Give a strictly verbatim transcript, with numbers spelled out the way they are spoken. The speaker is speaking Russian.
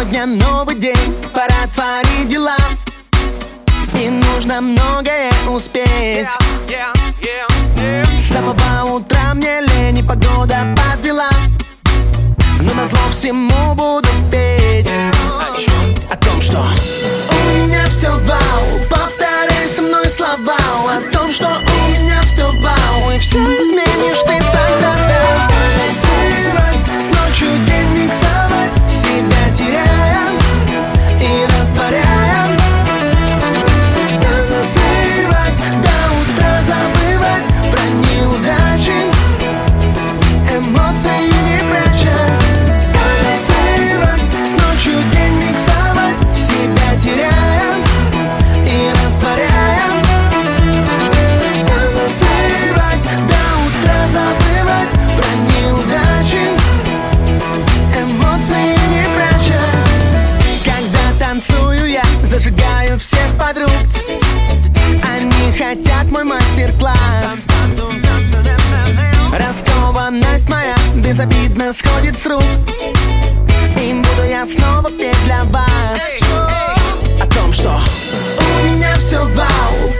Сегодня новый день, пора творить дела, и нужно многое успеть. С самого утра мне лень и погода подвела, но назло всему буду петь. О чем? О том, что у меня все вау. Повторяй со мной слова о том, что у меня все вау. И все изменишь ты тогда. Танцевать, с ночью день миксовать, себя теряя и растворяя. Танцевать, до утра забывать про неудачи, эмоции не пряча. Танцевать, с ночью день миксовать, себя теряя и растворяя. Танцевать, до утра забывать про неудачи, эмоции не пряча. Когда танцую я, зажигаю всех подруг, они хотят мой мастер-класс. Раскованность моя безобидно сходит с рук, и буду я снова петь для вас о том, что у меня все вау.